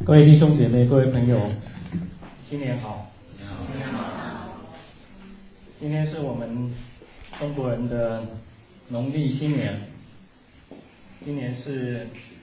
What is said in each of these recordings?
各位弟兄姐妹、各位朋友，新年好！ 新年好！ 今天是我们中国人的农历新年，今年是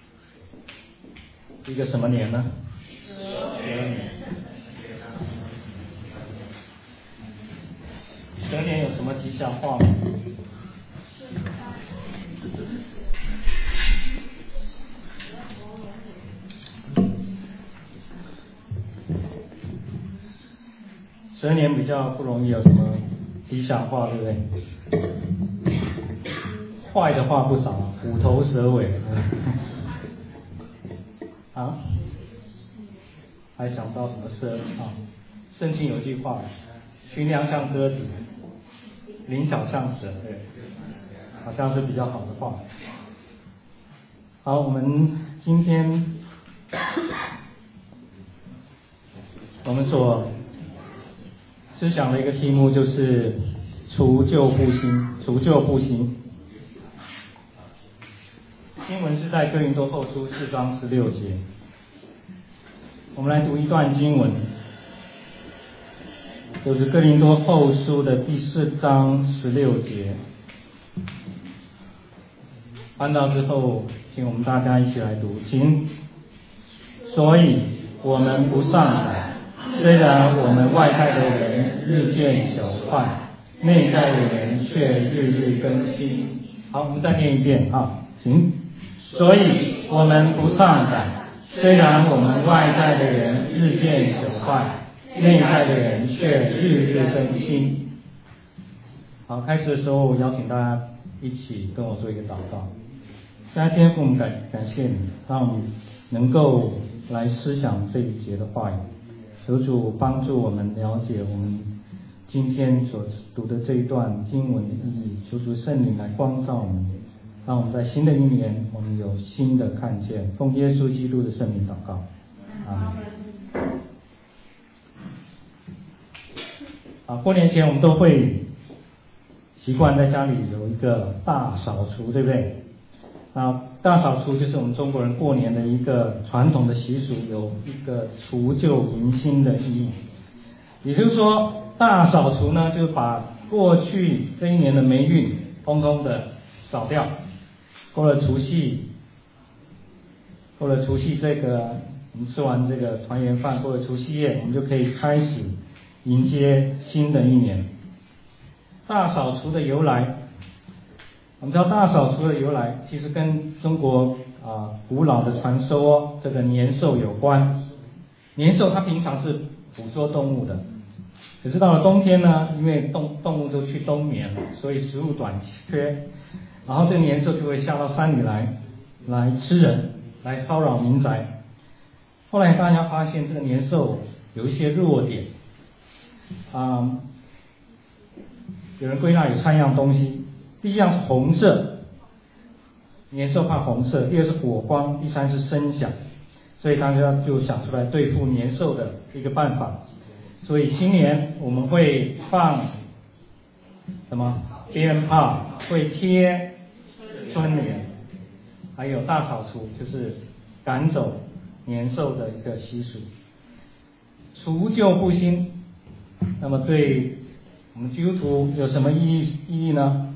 一个什么年呢？12年。12年有什么吉祥话吗？12年比较不容易有什么吉祥话，对不对？坏的话不少，虎头蛇尾。啊？还想不到什么蛇啊？圣经有句话，群羊像鸽子，灵巧像蛇，对，好像是比较好的话。好，我们今天我们所思想的一个题目就是除旧布新。除旧布新，经文是在哥林多后书4章16节。我们来读一段经文，就是哥林多后书的第4章16节。翻到之后，请我们大家一起来读，请。所以我们不上改，虽然我们外在的人日渐朽坏，内在的人却日日更新。好，我们再念一遍啊，请。所以我们不上改，虽然我们外在的人日渐朽坏，内在的人却日日更新。好，开始的时候邀请大家一起跟我做一个祷告。天父，我们感谢你，让我们能够来思想这一节的话语。求主帮助我们了解我们今天所读的这一段经文的意义。求主圣灵来光照我们，让我们在新的一年我们有新的看见。奉耶稣基督的圣名祷告，阿门。过年前我们都会习惯在家里有一个大扫除，对不对？大扫除就是我们中国人过年的一个传统的习俗，有一个除旧迎新的意义。也就是说，大扫除呢，就是把过去这一年的霉运通通的扫掉。过了除夕这个我们吃完这个团圆饭，过了除夕夜，我们就可以开始迎接新的一年。大扫除的由来，我们知道大扫除的由来其实跟中国古老的传说这个年兽有关。年兽它平常是捕捉动物的，可是到了冬天呢，因为动物都去冬眠了，所以食物短缺，然后这个年兽就会下到山里来吃人，来骚扰民宅。后来大家发现这个年兽有一些弱点，有人归纳有3样东西。第一样是红色，年兽怕红色；第二是火光；第三是声响。所以大家就想出来对付年兽的一个办法。所以新年我们会放什么鞭炮，会贴春联，还有大扫除，就是赶走年兽的一个习俗。除旧布新，那么对我们基督徒有什么意义呢？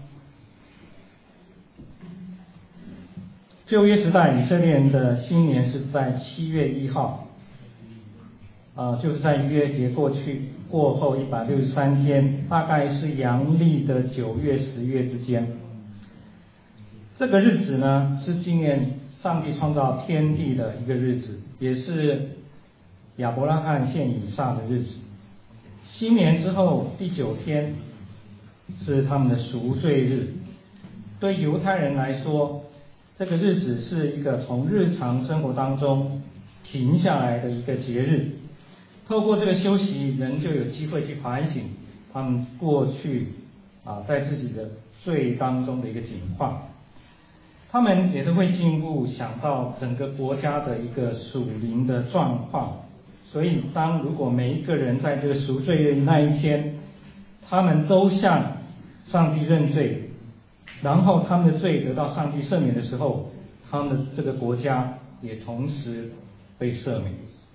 旧约时代以色列人的新年是在7月1号，就是在逾越节过后163天，大概是阳历的9月10月之间。这个日子呢，是纪念上帝创造天地的一个日子，也是亚伯拉罕献以撒的日子。新年之后第9天是他们的赎罪日。对犹太人来说，这个日子是一个从日常生活当中停下来的一个节日。透过这个休息，人就有机会去反省他们过去在自己的罪当中的一个境况。他们也都会进一步想到整个国家的一个属灵的状况。所以如果每一个人在这个赎罪日那一天，他们都向上帝认罪，然后他们的罪得到上帝赦免的时候，他们的这个国家也同时被赦免。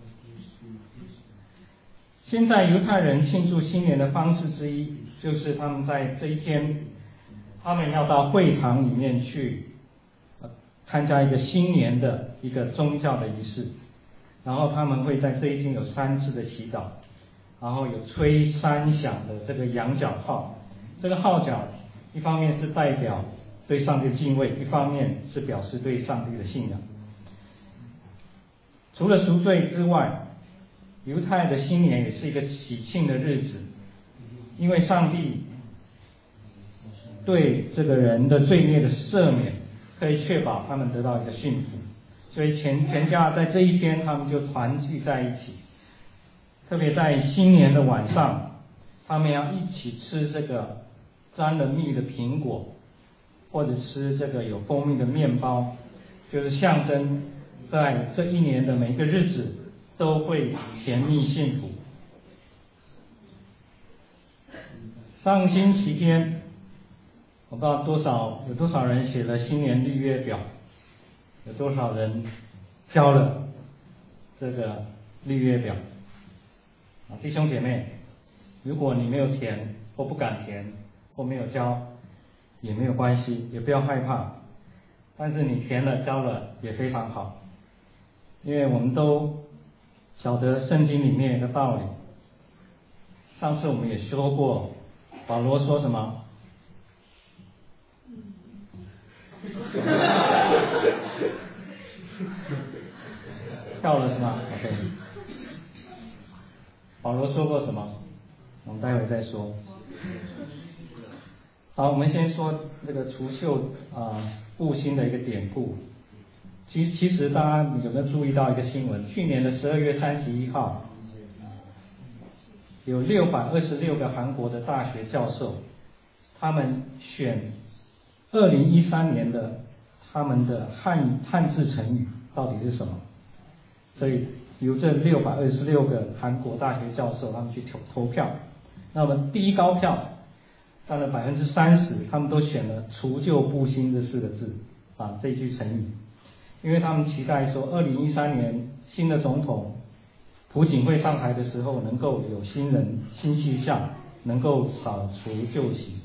现在犹太人庆祝新年的方式之一，就是他们在这一天，他们要到会堂里面去参加一个新年的一个宗教的仪式，然后他们会在这一天有3次的祈祷，然后有吹3响的这个羊角号，这个号角一方面是代表对上帝的敬畏，一方面是表示对上帝的信仰。除了赎罪之外，犹太的新年也是一个喜庆的日子，因为上帝对这个人的罪孽的赦免，可以确保他们得到一个幸福，所以全家在这一天他们就团聚在一起，特别在新年的晚上，他们要一起吃这个沾了蜜的苹果，或者吃这个有蜂蜜的面包，就是象征在这一年的每一个日子都会甜蜜幸福。上星期天，我不知道有多少人写了新年立约表，有多少人交了这个立约表弟兄姐妹，如果你没有填或不敢填或没有交也没有关系，也不要害怕，但是你填了交了也非常好，因为我们都晓得圣经里面的道理。上次我们也说过，保罗说什么？跳了是吗 ？OK。保罗说过什么？我们待会再说。好，我们先说这个除锈布新的一个典故。其实大家有没有注意到一个新闻？去年的12月31号，有626个韩国的大学教授，他们选2013年的他们的汉字成语到底是什么？所以由这626个韩国大学教授他们去投票，那么第一高票占了30%，他们都选了除旧布新这4个字这一句成语，因为他们期待说2013年新的总统朴槿惠上台的时候能够有新人新气象，能够扫除旧习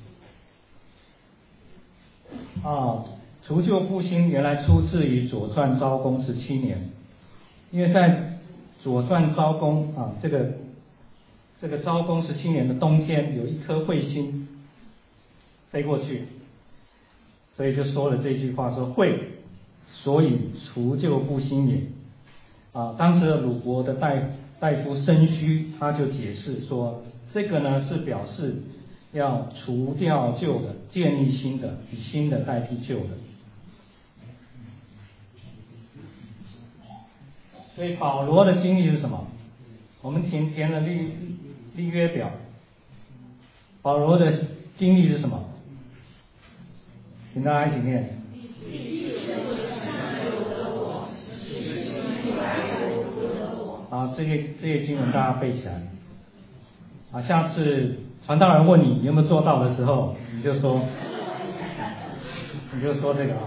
除旧布新原来出自于左传昭公17年，因为在左传昭公这个昭公17年的冬天，有一颗彗星飞过去，所以就说了这句话，说彗，所以除旧布新也。当时的鲁国的大夫申须他就解释说，这个呢是表示要除掉旧的，建立新的，以新的代替旧的。所以保罗的经历是什么？我们填了立约表，保罗的经历是什么？请大家一起念。这些经文大家背起来。下次传道人问你有没有做到的时候，你就说这个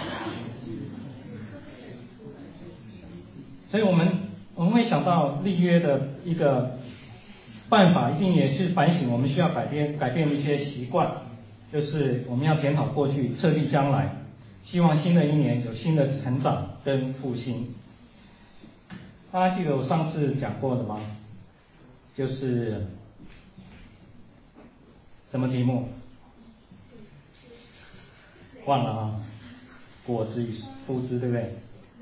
所以我们会想到立约的一个办法，一定也是反省我们需要改变的一些习惯，就是我们要检讨过去，设立将来，希望新的一年有新的成长跟复兴。大家记得我上次讲过的吗？就是什么题目？忘了果子与树枝，对不对？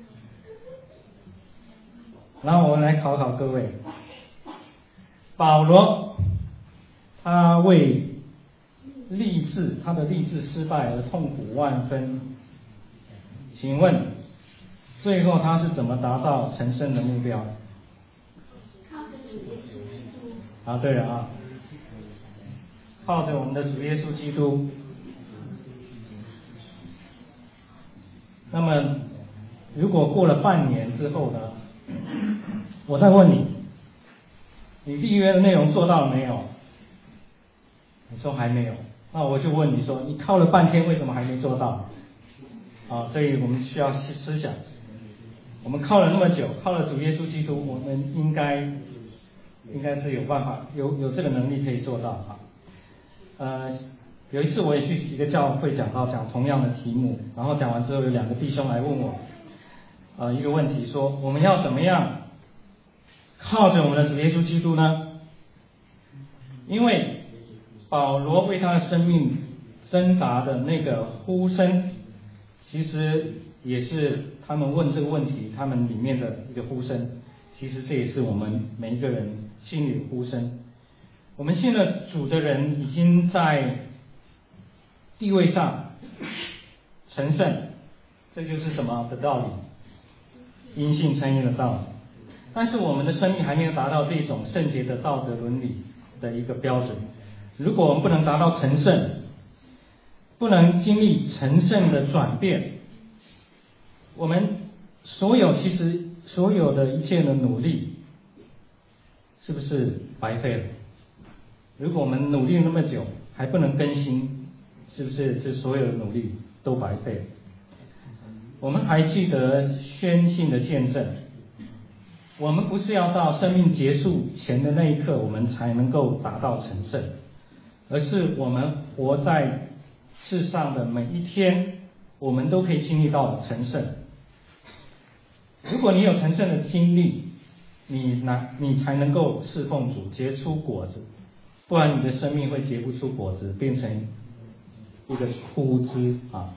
然后我们来考考各位，保罗他为他的立志失败而痛苦万分，请问最后他是怎么达到成圣的目标？对了靠着我们的主耶稣基督。那么如果过了半年之后呢，我再问你，你立约的内容做到了没有？你说还没有，那我就问你说，你靠了半天为什么还没做到？所以我们需要思想，我们靠了那么久，靠了主耶稣基督，我们应该应该是有办法，有这个能力可以做到有一次我也去一个教会讲道，讲同样的题目，然后讲完之后有2个弟兄来问我，一个问题说，我们要怎么样靠着我们的主耶稣基督呢？因为保罗为他的生命挣扎的那个呼声，其实也是他们问这个问题他们里面的一个呼声，其实这也是我们每一个人心里的呼声。我们信了主的人已经在地位上成圣，这就是什么的道理？因信称义的道理。但是我们的生命还没有达到这种圣洁的道德伦理的一个标准。如果我们不能达到成圣，不能经历成圣的转变，我们其实所有的一切的努力，是不是白费了？如果我们努力那么久还不能更新，是不是这所有的努力都白费了？我们还记得宣信的见证，我们不是要到生命结束前的那一刻我们才能够达到成圣，而是我们活在世上的每一天，我们都可以经历到成圣。如果你有成圣的经历，你才能够侍奉主，结出果子，不然你的生命会结不出果子，变成一个枯枝啊。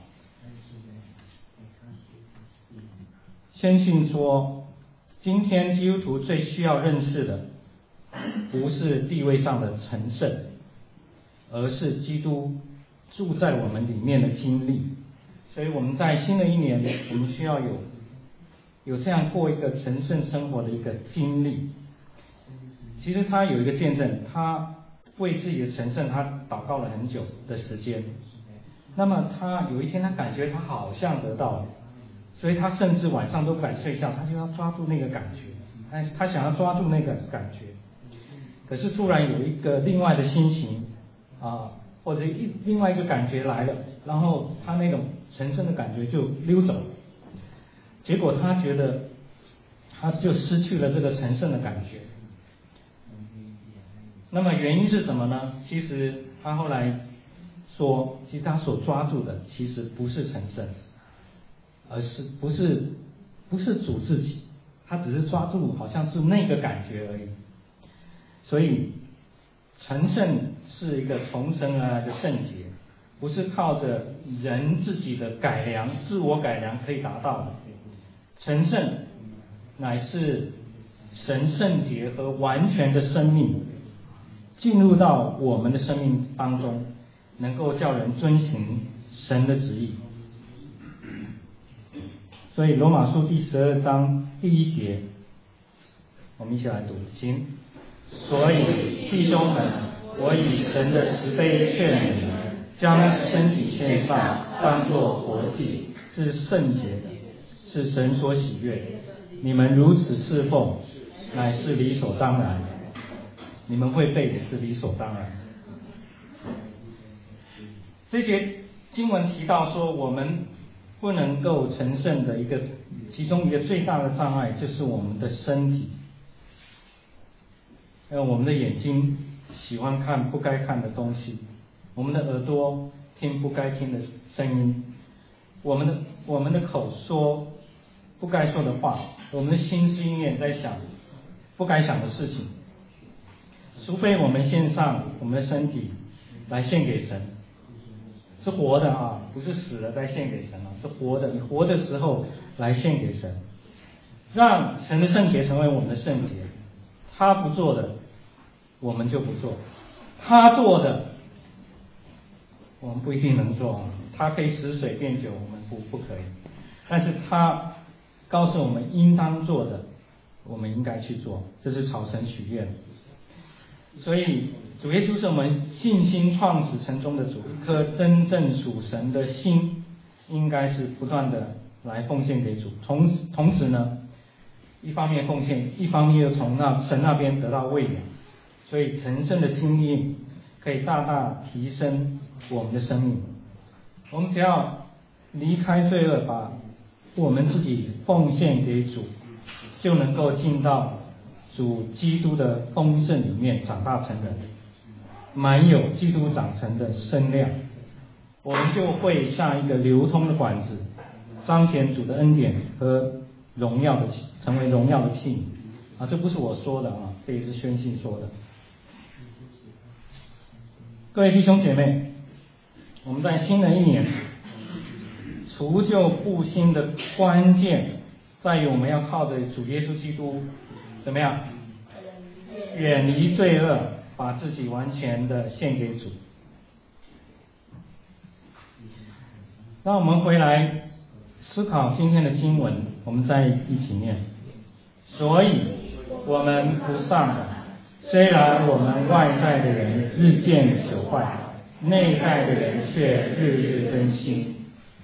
宣信说，今天基督徒最需要认识的，不是地位上的成圣，而是基督住在我们里面的经历。所以我们在新的一年，我们需要有这样过一个成圣生活的一个经历。其实他有一个见证，他为自己的成圣，他祷告了很久的时间。那么他有一天，他感觉他好像得到了，所以他甚至晚上都不敢睡觉，他就要抓住那个感觉，他想要抓住那个感觉。可是突然有一个另外的心情或者另外一个感觉来了，然后他那种成圣的感觉就溜走了。结果他觉得他就失去了这个成圣的感觉。那么原因是什么呢？其实他后来说，其实他所抓住的其实不是成圣，而是不是主自己，他只是抓住好像是那个感觉而已。所以成圣是一个从神而来的圣洁，不是靠着人自己的改良、自我改良可以达到的。成圣乃是神圣洁和完全的生命进入到我们的生命当中，能够叫人遵行神的旨意。所以罗马书第12章第1节，我们一起来读，请。所以弟兄们，我以神的慈悲劝你们，将身体献上，当作活祭，是圣洁的，是神所喜悦的。你们如此侍奉，乃是理所当然的。你们会背也是理所当然。这节经文提到说，我们不能够成圣的其中一个最大的障碍，就是我们的身体。我们的眼睛喜欢看不该看的东西，我们的耳朵听不该听的声音，我们的口说不该说的话，我们的心思意念在想不该想的事情。除非我们献上我们的身体来献给神，是活的不是死了再献给神是活的，你活的时候来献给神，让神的圣洁成为我们的圣洁。他不做的我们就不做，他做的我们不一定能做他可以使水变酒，我们不可以。但是他告诉我们应当做的，我们应该去做，这是朝神许愿。所以主耶稣是我们信心创始成终的主，一颗真正属神的心应该是不断的来奉献给主。同时呢，一方面奉献，一方面又从神那边得到喂养。所以成圣的经历可以大大提升我们的生命。我们只要离开罪恶，把我们自己奉献给主，就能够进到主基督的丰盛里面长大成人，满有基督长成的身量，我们就会像一个流通的管子，彰显主的恩典和荣耀的成为荣耀的器皿。这不是我说的这也是宣信说的。各位弟兄姐妹，我们在新的一年除旧布新的关键在于我们要靠着主耶稣基督怎么样远离罪恶，把自己完全的献给主。让我们回来思考今天的经文，我们再一起念。所以我们不丧胆，虽然我们外在的人日渐朽坏，内在的人却日日更新。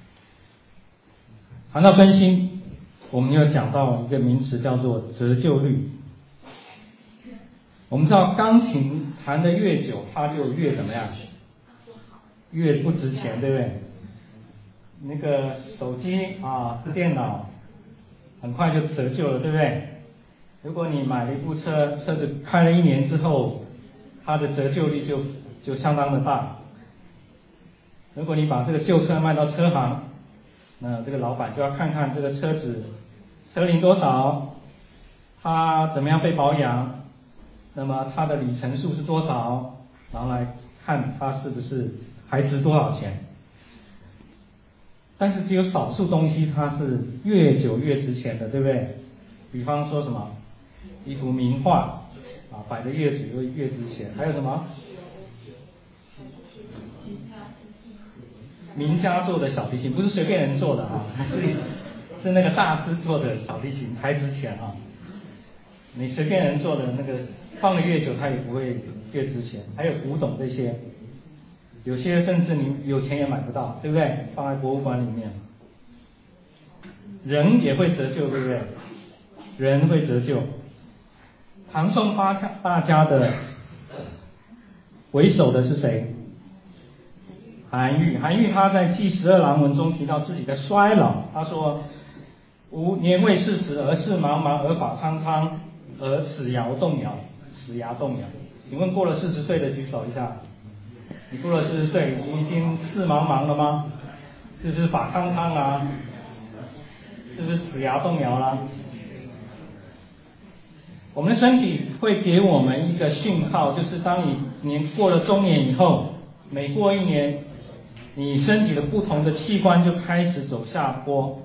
谈到更新，我们又讲到一个名词叫做折旧率。我们知道钢琴弹得越久，它就越怎么样？越不值钱，对不对？那个手机电脑很快就折旧了，对不对？如果你买了一部车子开了1年之后，它的折旧率就相当的大。如果你把这个旧车卖到车行，那这个老板就要看看这个车子车龄多少，它怎么样被保养，那么它的里程数是多少，然后来看它是不是还值多少钱。但是只有少数东西它是越久越值钱的，对不对？比方说什么一幅名画摆得越久越值钱。还有什么名家做的小提琴，不是随便人做的是那个大师做的小提琴才值钱你随便人做的那个放得越久它也不会越值钱。还有古董这些，有些甚至你有钱也买不到，对不对？放在博物馆里面。人也会折旧，对不对？人会折旧。唐宋大家的为首的是谁？韩愈。韩愈他在《记12郎文》中提到自己的衰老，他说：吾年未40，而事茫茫，而发苍苍，而齿牙动摇。请问过了40岁的举手一下。你过了40岁，你已经视茫茫了吗？是不是发苍苍啊？是不是齿牙动摇啦？我们的身体会给我们一个讯号，就是当你过了中年以后，每过1年，你身体的不同的器官就开始走下坡。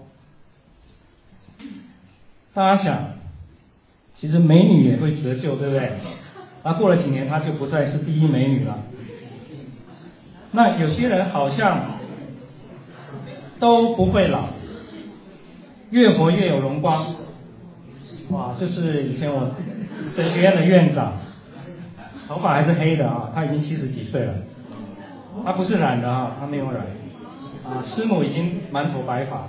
大家想，其实美女也会折旧，对不对？过了几年，她就不再是第一美女了。那有些人好像都不会老，越活越有荣光。这是以前我神学院的院长，头发还是黑的他已经70几岁了。他不是染的他没有染。师母已经满头白发。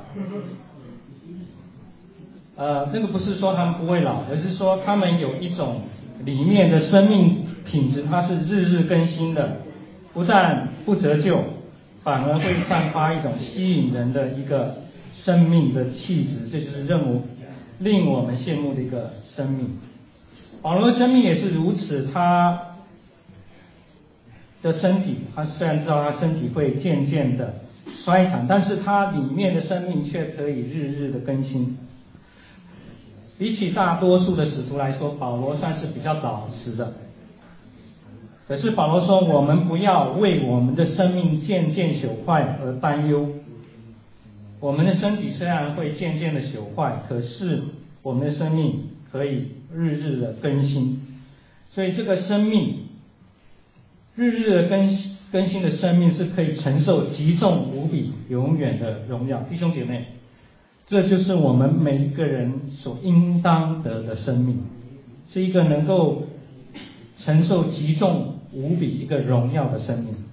那个不是说他们不会老，而是说他们有一种里面的生命品质，它是日日更新的，不但不折旧，反而会散发一种吸引人的一个生命的气质，这就是令我们羡慕的一个生命。保罗的生命也是如此，他的身体，他虽然知道他身体会渐渐的衰残，但是他里面的生命却可以日日的更新。比起大多数的使徒来说，保罗算是比较早死的。可是保罗说，我们不要为我们的生命渐渐朽坏而担忧。我们的身体虽然会渐渐的朽坏，可是我们的生命可以日日的更新。所以这个生命日日的更新的生命是可以承受极重无比永远的荣耀。弟兄姐妹，这就是我们每一个人所应当得的生命，是一个能够承受极重无比一个荣耀的生命。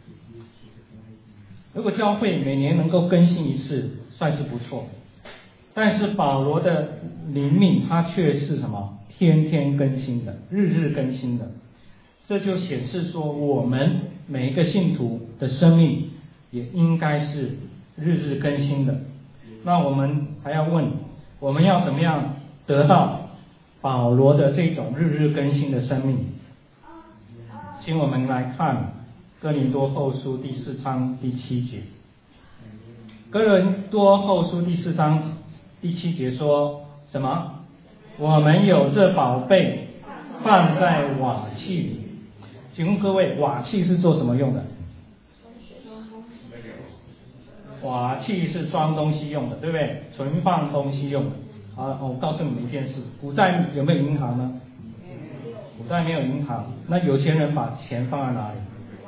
如果教会每年能够更新一次，算是不错。但是保罗的灵命，他却是什么？天天更新的，日日更新的。这就显示说，我们每一个信徒的生命也应该是日日更新的。那我们还要问，我们要怎么样得到保罗的这种日日更新的生命。请我们来看哥林多后书第4章第7节。哥林多后书第4章第7节说什么？我们有这宝贝放在瓦器里。请问各位，瓦器是做什么用的？瓦器是装东西用的，对不对？存放东西用的。好，我告诉你们一件事，古代有没有银行呢？古代没有银行，那有钱人把钱放在哪里？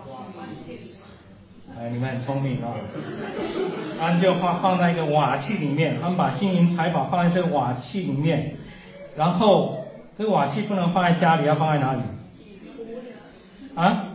哎，你们很聪明啊！他们就放在一个瓦器里面，他们把金银财宝放在这个瓦器里面，然后这个瓦器不能放在家里，要放在哪里？啊？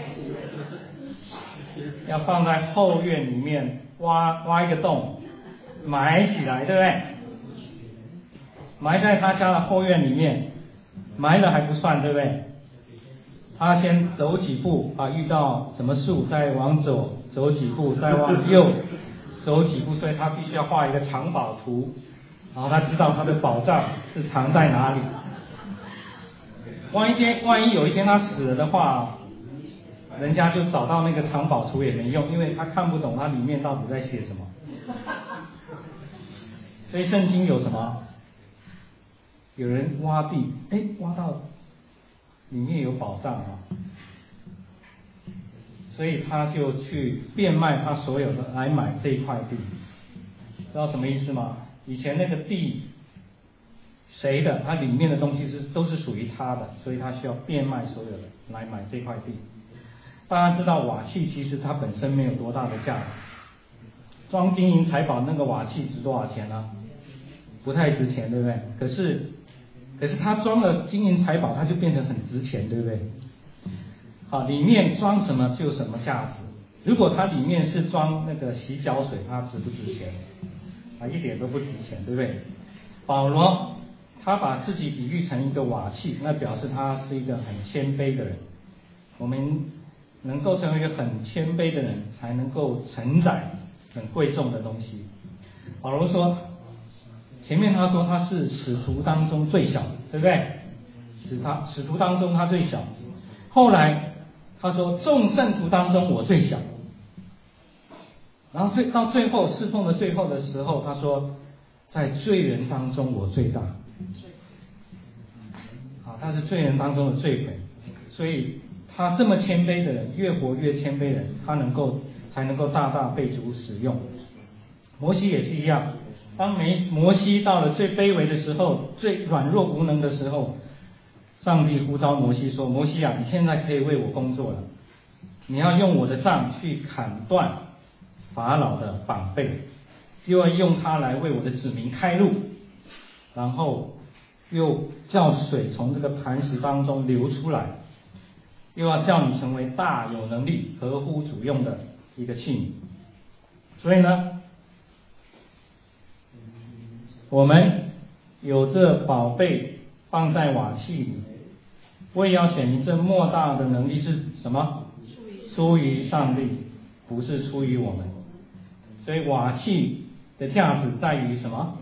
要放在后院里面，挖一个洞，埋起来，对不对？埋在他家的后院里面，埋了还不算，对不对？他先走几步啊，遇到什么树，再往左走几步，再往右走几步，所以他必须要画一个藏宝图，然后他知道他的宝藏是藏在哪里。万一有一天他死了的话，人家就找到那个藏宝图也没用，因为他看不懂它里面到底在写什么。所以圣经有什么？有人挖地，挖到里面有宝藏啊，所以他就去变卖他所有的来买这一块地，知道什么意思吗？以前那个地谁的，它里面的东西都是属于他的，所以他需要变卖所有的来买这块地。大家知道瓦器其实它本身没有多大的价值，装金银财宝那个瓦器值多少钱呢？不太值钱，对不对？可是它装了金银财宝，它就变成很值钱，对不对？好，里面装什么就什么价值。如果它里面是装那个洗脚水，它值不值钱？一点都不值钱，对不对？保罗他把自己比喻成一个瓦器，那表示他是一个很谦卑的人。我们能够成为一个很谦卑的人，才能够承载很贵重的东西。保罗说，前面他说他是使徒当中最小的，对不对？使徒当中他最小，后来他说众圣徒当中我最小，然后到最后侍奉的最后的时候，他说在罪人当中我最大。他是罪人当中的罪魁，所以他这么谦卑的人，越活越谦卑的人，他才能够大大被主使用。摩西也是一样，当摩西到了最卑微的时候，最软弱无能的时候，上帝呼召摩西说：摩西啊，你现在可以为我工作了，你要用我的杖去砍断法老的膀臂，又要用它来为我的子民开路，然后又叫水从这个磐石当中流出来，又要叫你成为大有能力合乎主用的一个器皿。所以呢，我们有这宝贝放在瓦器里，我也要显明这莫大的能力是什么？出于上帝，不是出于我们。所以瓦器的价值在于什么？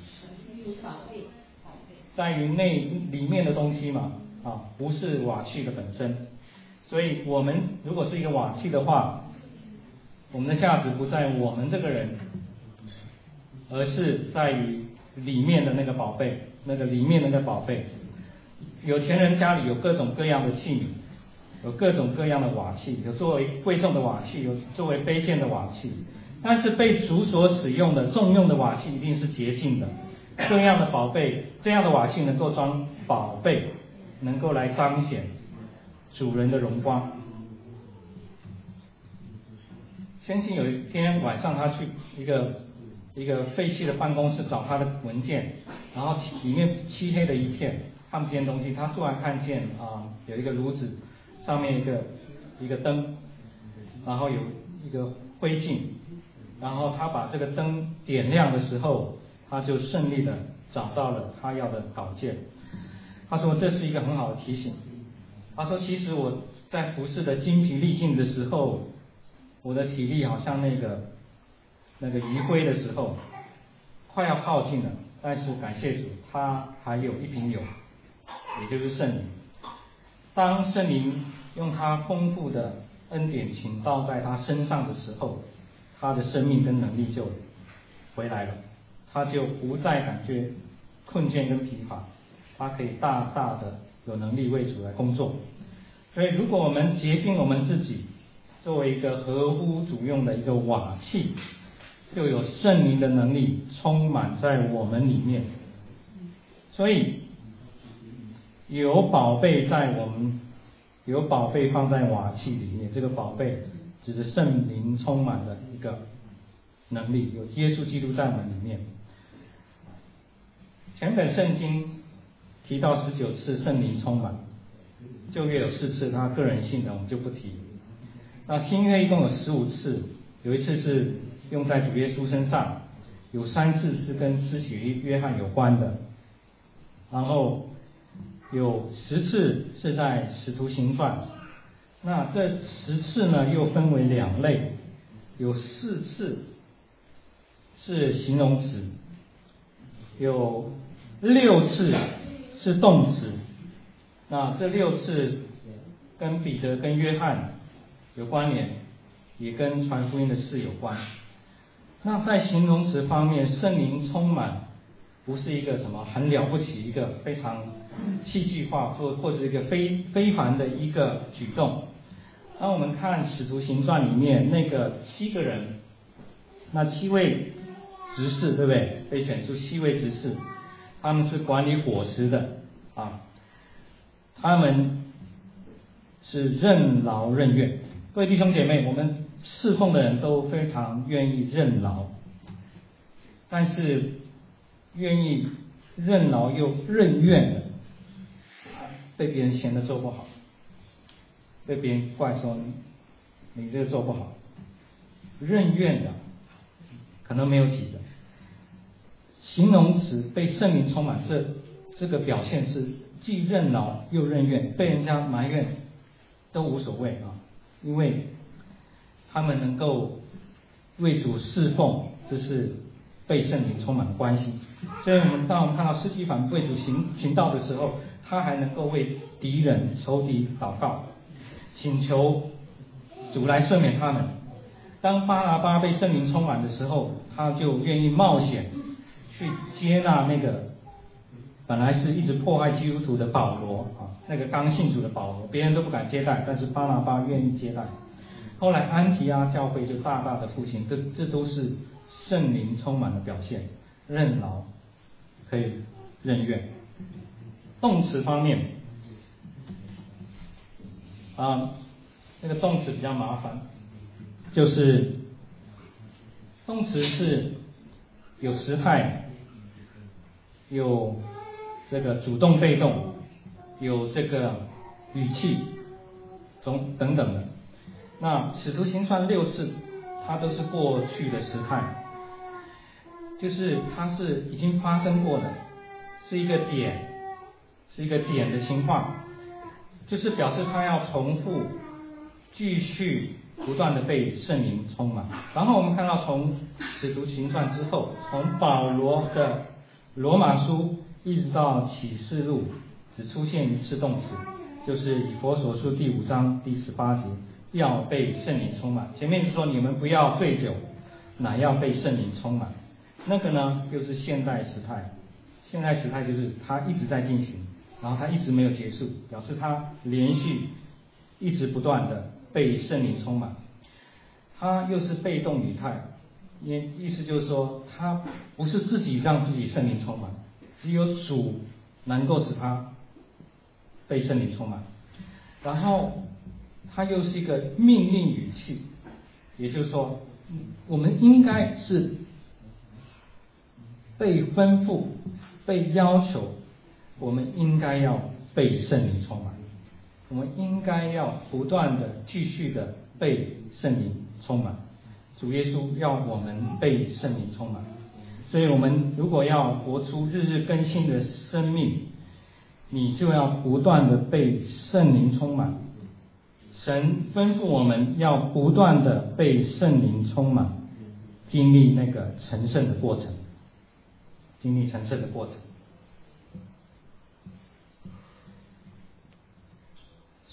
在于里面的东西嘛，不是瓦器的本身。所以我们如果是一个瓦器的话，我们的价值不在我们这个人，而是在于里面的那个宝贝，里面那个宝贝。有钱人家里有各种各样的器皿，有各种各样的瓦器，有作为贵重的瓦器，有作为卑贱的瓦器。但是被主所使用的重用的瓦器一定是洁净的。这样的宝贝，这样的瓦器能够装宝贝，能够来彰显主人的荣光。先前有一天晚上，他去一个废弃的办公室找他的文件，然后里面漆黑的一片，看不见东西。他突然看见有一个炉子，上面一个灯，然后有一个灰烬，然后他把这个灯点亮的时候，他就顺利的找到了他要的稿件。他说这是一个很好的提醒。他说其实我在服侍的精疲力尽的时候，我的体力好像那个余晖的时候快要耗尽了，但是感谢主，他还有一瓶油也就是圣灵。当圣灵用他丰富的恩典倾倒在他身上的时候，他的生命跟能力就回来了，他就不再感觉困倦跟疲乏，他可以大大的有能力为主来工作。所以如果我们洁净我们自己，作为一个合乎主用的一个瓦器，就有圣灵的能力充满在我们里面。所以有宝贝在我们，有宝贝放在瓦器里面，这个宝贝只是圣灵充满的一个能力，有耶稣基督在我们里面。全本圣经提到19次圣灵充满，旧约有4次，他个人性的我们就不提。那新约一共有15次，有1次是用在主耶稣身上，有3次是跟施洗约翰有关的，然后有10次是在使徒行传。那这10次呢又分为2类，有4次是形容词，有6次是动词。那这6次跟彼得跟约翰有关联，也跟传福音的事有关。那在形容词方面，圣灵充满不是一个什么很了不起，一个非常戏剧化或者一个非凡的一个举动。那我们看使徒行传里面那个7个人，那7位执事，对不对？被选出7位执事，他们是管理伙食的啊，他们是任劳任怨。各位弟兄姐妹，我们侍奉的人都非常愿意任劳，但是愿意任劳又任怨的，被别人嫌的做不好，被别人怪说你这个做不好，任怨的可能没有几个。形容词被圣灵充满，这个表现是既任劳又任怨，被人家埋怨都无所谓啊，因为他们能够为主侍奉，这是被圣灵充满的关系。所以我们看到司提反为主行道的时候，他还能够为敌人仇敌祷告，请求主来赦免他们。当巴拿巴被圣灵充满的时候，他就愿意冒险去接纳那个本来是一直迫害基督徒的保罗啊，那个刚信主的保罗，别人都不敢接待，但是巴拿巴愿意接待。后来安提阿教会就大大的复兴，这都是圣灵充满的表现。任劳可以任怨。动词方面那个动词比较麻烦，就是动词是有时态，有这个主动被动，有这个语气等等的。那使徒行传6次它都是过去的时态，就是它是已经发生过的，是一个点的情况，就是表示它要重复继续不断的被圣灵充满。然后我们看到从使徒行传之后，从保罗的罗马书一直到启示录只出现1次动词，就是以弗所书第5章第18节，要被圣灵充满。前面是说你们不要醉酒，乃要被圣灵充满。那个呢又是现代时态，现代时态就是它一直在进行，然后它一直没有结束，表示它连续一直不断的被圣灵充满。它又是被动语态，意思就是说它不是自己让自己圣灵充满，只有主能够使它被圣灵充满。然后它又是一个命令语气，也就是说我们应该是被吩咐被要求，我们应该要被圣灵充满，我们应该要不断的继续的被圣灵充满。主耶稣要我们被圣灵充满，所以我们如果要活出日日更新的生命，你就要不断的被圣灵充满。神吩咐我们要不断的被圣灵充满，经历那个成圣的过程，经历成圣的过程。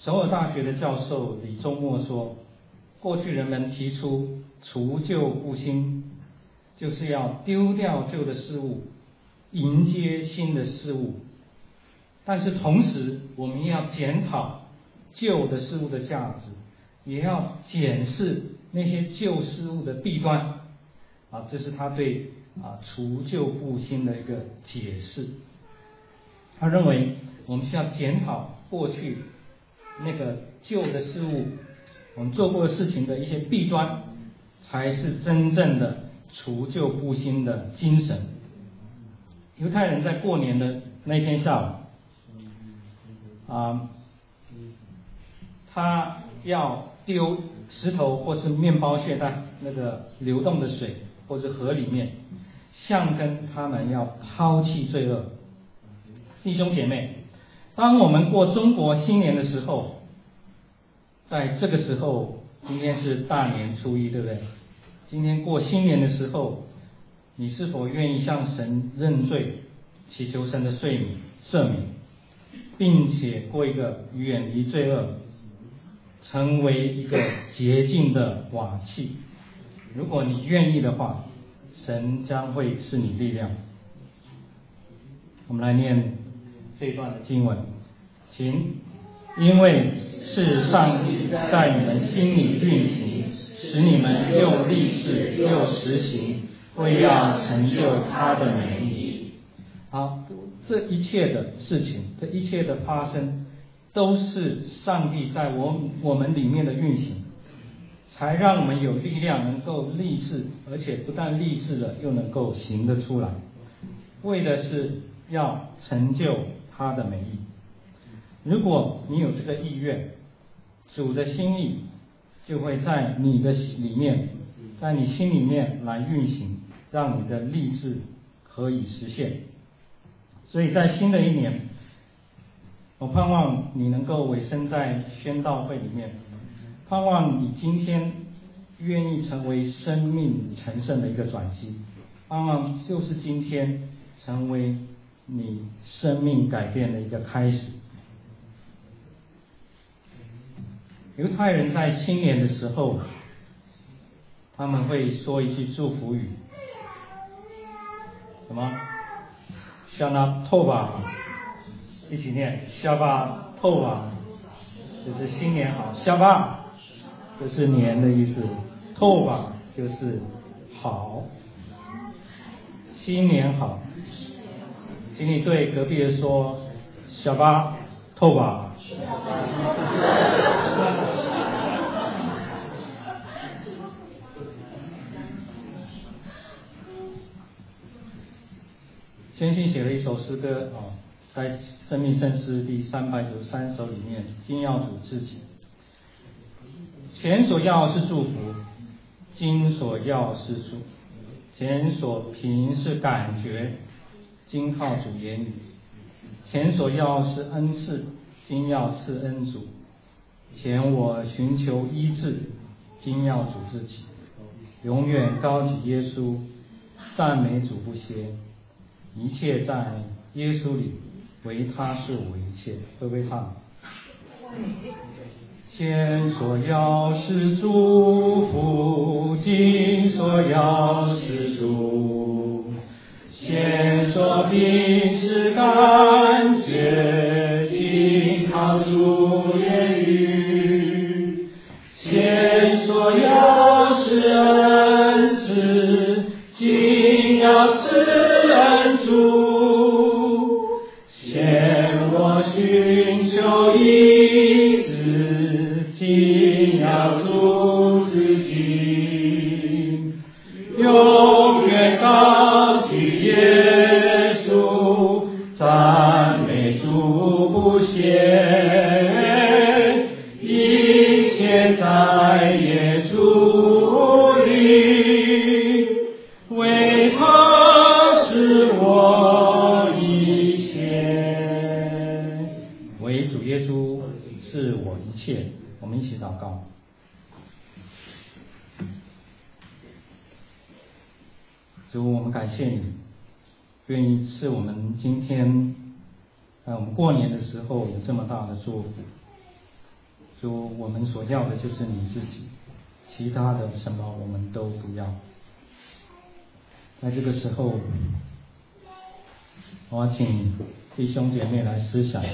首尔大学的教授李宗墨说，过去人们提出除旧布新，就是要丢掉旧的事物，迎接新的事物。但是同时，我们要检讨旧的事物的价值，也要检视那些旧事物的弊端。这是他对除旧布新的一个解释。他认为我们需要检讨过去那个旧的事物，我们做过的事情的一些弊端，才是真正的除旧布新的精神。犹太人在过年的那天下午，他要丢石头或是面包屑在那个流动的水或是河里面，象征他们要抛弃罪恶。弟兄姐妹，当我们过中国新年的时候，在这个时候，今天是大年初一，对不对？今天过新年的时候，你是否愿意向神认罪，祈求神的赦免，并且过一个远离罪恶，成为一个洁净的瓦器？如果你愿意的话，神将会赐你力量。我们来念这一段的经文，请。因为是上帝在你们心里运行，使你们又立志又实行，为要成就他的美意。好，这一切的事情，这一切的发生，都是上帝在我们里面的运行，才让我们有力量能够立志，而且不但立志了，又能够行得出来，为的是要成就他的美意。如果你有这个意愿，主的心意就会在你的里面，在你心里面来运行，让你的立志可以实现。所以在新的一年，我盼望你能够委身在宣道会里面，盼望你今天愿意成为生命成圣的一个转机，盼望就是今天成为你生命改变的一个开始。犹太人在新年的时候，他们会说一句祝福语，什么 Shana Tova， 一起念 Shabbat Tova， 就是新年好。Shabbat 就是年的意思， Tova 就是好，新年好。请你对隔壁的说 Shabbat Tova。先信写了一首诗歌在生命圣诗第393首里面，今要主自己。前所要是祝福，今所要是主；前所凭是感觉，今靠主言语；前所要是恩赐，今要赐恩主；前我寻求医治，今要主自己。永远高举耶稣，赞美主不歇。一切在耶稣里，唯他是我一切。会不会唱？前所要是祝福，今所要是主；前所凭是感觉，今靠主言语；前所要是恩赐，今要赐恩主；前我寻求医治，今要主自己。永远高举耶稣，赞美主不歇。一切在耶稣里，为他是我一切。为主耶稣是我一切。我们一起祷告。主，我们感谢你，愿意赐我们今天在我们过年的时候有这么大的祝福。 主，我们所要的就是你自己，其他的什么我们都不要。在这个时候，我要请弟兄姐妹来思想，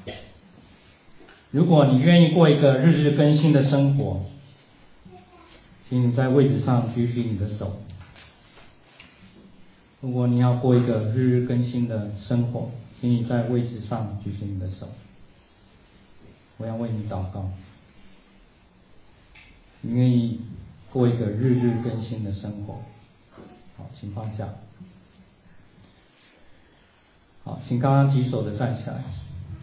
如果你愿意过一个日日更新的生活，请你在位置上举起你的手。如果你要过一个日日更新的生活，请你在位置上举起你的手。我要为你祷告。你愿意过一个日日更新的生活？好，请放下。好，请刚刚举手的站起来。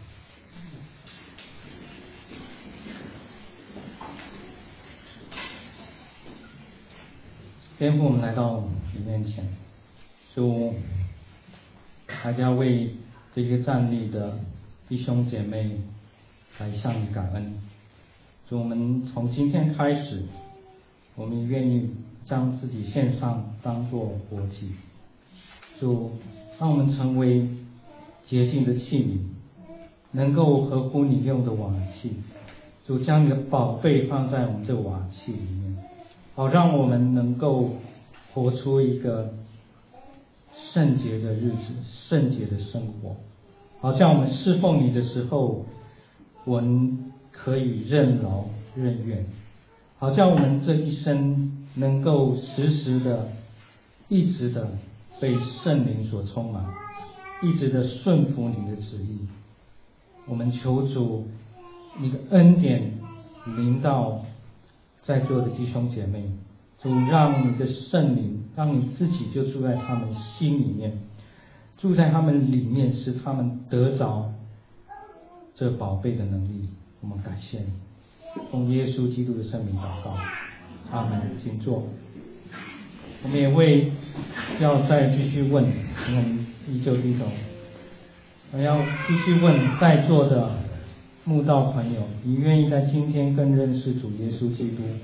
天父，我们来到你面前，主，还要为这些站立的弟兄姐妹来向你感恩。主，我们从今天开始，我们愿意将自己献上，当作活祭。主，让我们成为洁净的器皿，能够合乎你用的瓦器。主，将你的宝贝放在我们这瓦器里面，好让我们能够活出一个圣洁的日子，圣洁的生活。好像我们侍奉你的时候，我们可以任劳任怨，好像我们这一生能够时时的、一直的被圣灵所充满，一直的顺服你的旨意。我们求主，你的恩典临到在座的弟兄姐妹，主，让你的圣灵，让你自己就住在他们心里面，住在他们里面，使他们得着这宝贝的能力。我们感谢你，奉耶稣基督的圣名祷告，阿门。请坐。我们也为要再继续问，我们依旧低头，我要继续问在座的慕道朋友，你愿意在今天更认识主耶稣基督？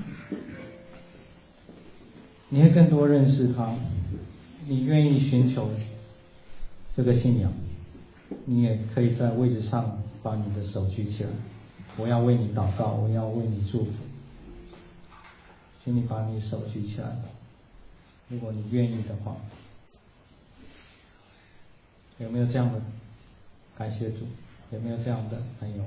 你会更多认识他，你愿意寻求这个信仰，你也可以在位置上把你的手举起来。我要为你祷告，我要为你祝福，请你把你手举起来，如果你愿意的话。有没有这样的？感谢主。有没有这样的朋友？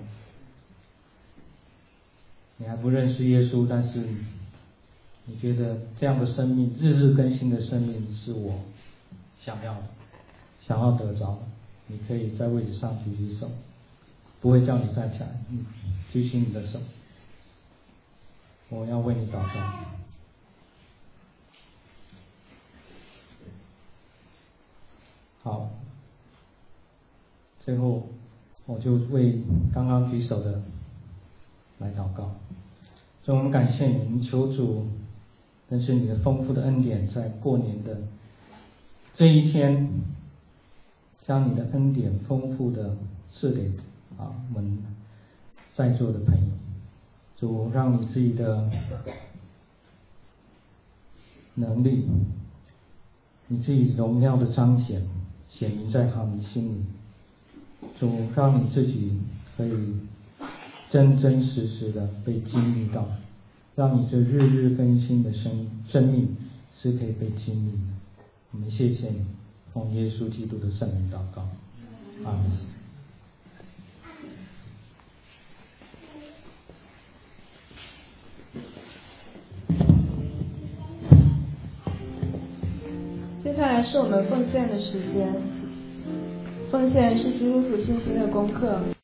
你还不认识耶稣，但是你觉得这样的生命，日日更新的生命是我想要的，想要得着的，你可以在位置上举起手，不会叫你站起来，举起你的手，我要为你祷告。好，最后我就为刚刚举手的来祷告。主，我们感谢你，我们求主认识你的丰富的恩典，在过年的这一天，将你的恩典丰富的赐给我们在座的朋友。主，让你自己的能力，你自己荣耀的彰显显明在他们心里。主，让你自己可以真真实实的被经历到，让你这日日更新的生命是可以被经历的。我们谢谢你，奉耶稣基督的圣名祷告，阿门。 接下来是我们奉献的时间。奉献是基督徒信心的功课。